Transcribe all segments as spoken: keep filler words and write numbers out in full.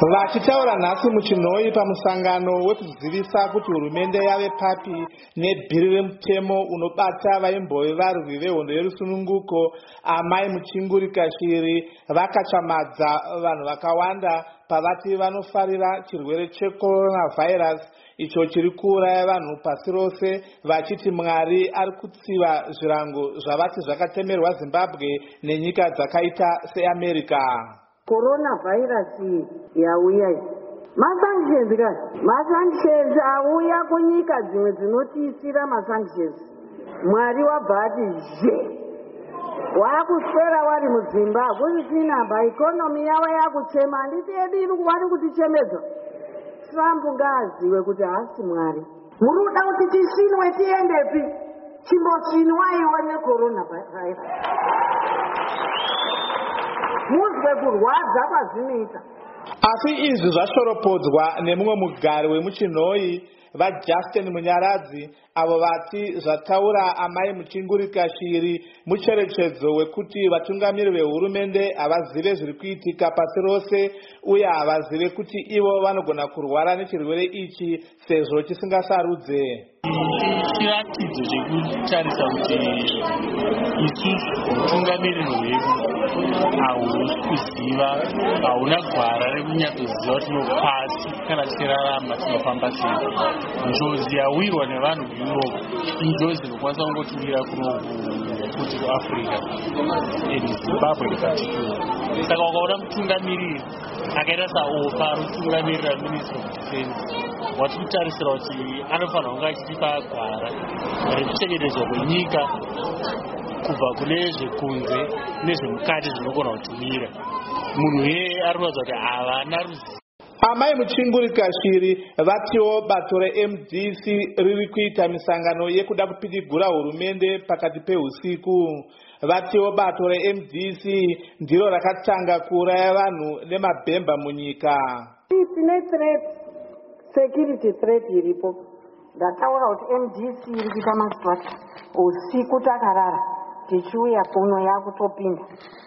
Vachitaura nhasi muchinhoi pamusangano wekuzivisa kuti hurumende yave papi nebhiri remutemo unobata vaimbove varwi vehondo yerusununguko Amai Muchinguri Kashiri vakachamadza vanhu vakawanda pavati vanofarira chirwere checoronavirus icho chiri kuuraya vanhu pasi rose, vachiti Mwari ari kutsiva zvirango zvavati zvakatemerwa Zimbabwe nenyika dzakaita seAmerica. Coronavirus yauya masanctions ka masanctions auya kunyika dzimwe dzinotiisira masanctions. Mwari wabva ati je wakuswera wari muZimbabwe usina ba economy yavo yakuchema, handiti yedu iri vari kutichemedza. Trump ngaaziwe kuti haasi Mwari. Muruda kuti tishinwe tiendepi? Chimboshinwaiwo necoronavirus. Muzwe kurwadza kwazvinoita. Asi izvi zvashoropodzwa nemumwe mugari wemuchinhoi vaJustin Munyaradzi, avo vati zvataura Amai Muchinguri Kashiri mucherechedzo wekuti vatungamiri vehurumende havazive zviri kuitika pasi rose uye havazive kuti ivo vanogona kurwara nechirwere ichi sezvo chisingasarudze. Chiratidzo chekutarisa kuti isusu utungamiriro hwedu hauna kuziva, hauna gwara rekunyatsoziva kuti tinopasi kana tichirarama tinofamba sei. Njodzi yawirwa nevanhu kuEurope injodzi inokwanisa kungotiwira kuti kuAfrica neZimbabwe particular. Saka ukaona mutungamiriri akaita saopa ari kutungamirira Ministry of Defense, wati kutarisira kuti anofanira kunge achitipa gwara rekuchengetedzwa kwenyika kubva kune zvekunze nezvemukati zvinogona kutimira. Munhu yeye ari kuratidza kuti havana ruzivo. Amai Muchinguri Kashiri vatiwo bato reM D C riri kuita misangano yekuda kupidigura hurumende pakati peusiku. Vatiwo bato reM D C ndiro rakatanga kuuraya vanhu nemabhemba munyika. Tine threat, security threat iripo. Ndataura kuti M D C iri kuita mastrata usiku takarara tichiuya kuno yakutopinda.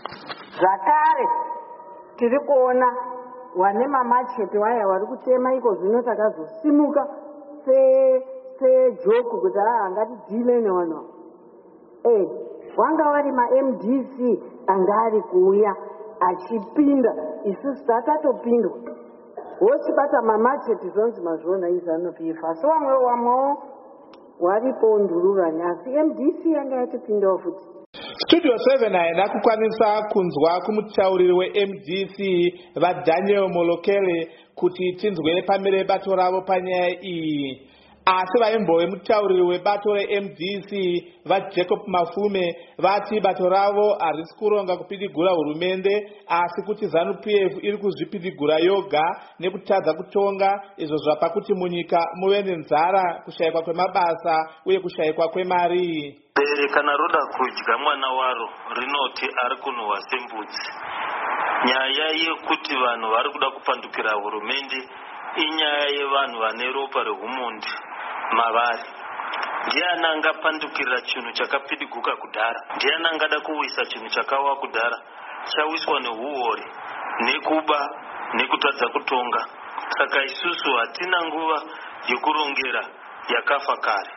Zvakare tiri kuona wane mamachete waya wari kutema iko zvino takazosimuka se sejoku kuti haa ngatidhile nevanhu. Eh, wanga wari maM D C anga ari kuuya achipinda, isusu tatatopindwa. Wochibata mamachete zonzi mazvona izvi anopifa. Asi wamwe wamwewo waripo ndururani, asi M D C yanga yatipindawo futi. Studio seven haina kukwanisa kunzwa kumutauriri weM D C vaDaniel Molokele kuti tinzwe pamire bato ravo panyaya iyi. Asi vaimbove mutauriri webato reM D C vaJacob Mafume vati bato ravo harisi kuronga kupidigura hurumende, asi kuti ZANU P F iri kuzvipidigura yoga nekutadza kutonga, izvo zvapa kuti munyika muve nenzara, kushayikwa kwemabasa uye kushayikwa kwemari. Bere kana roda kudya mwana waro rinoti ari kunhuhwa sembudzi. Nyaya yekuti vanhu vari kuda kupandukira hurumende inyaya yevanhu vane ropa rehumundi mavari. Ndiani angapandukira chinhu chakapidiguka kudhara? Ndiani angada kuwisa chinhu chakawa kudhara chawiswa nehuori nekuba nekutadza kutonga? Saka isusu hatina nguva yekurongera yakafa kare.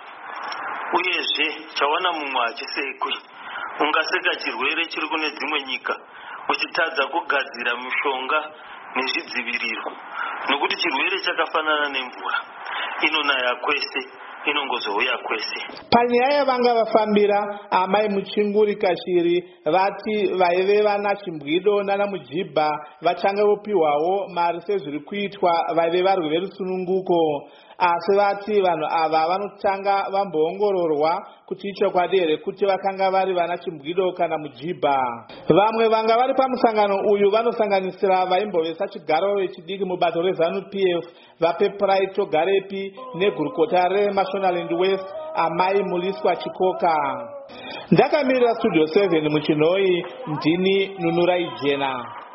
Uyezve chawana mumwe achisekwi, ungaseka chirwere chiri kune dzimwe nyika uchitadza kugadzira mishonga nezvidziviriro, nokuti chirwere chakafanana nemvura, inonaya kwese, inongozouya kwese. Panyaya vanga vafambira Amai Muchinguri Kashiri vati vaive vana Chimbwido nana Mujibha vachange vopiwawo mari sezviri kuitwa vaive varwi verusununguko. Asi vati vanhu ava vanotanga vamboongororwa kuti ichokwadi here kuti vakanga vari vana Chimbwido kana Mujibha. Vamwe vanga vari pamusangano uyu vanosanganisira vaimbove sachigaro vechidiki mubato reZANU P F vaPeprai Togarepi negurukota reMashonaland West Amai Muliswa Chikoka. Ndakamirira Studio seven muchinhoi, ndini Nunurai Jena.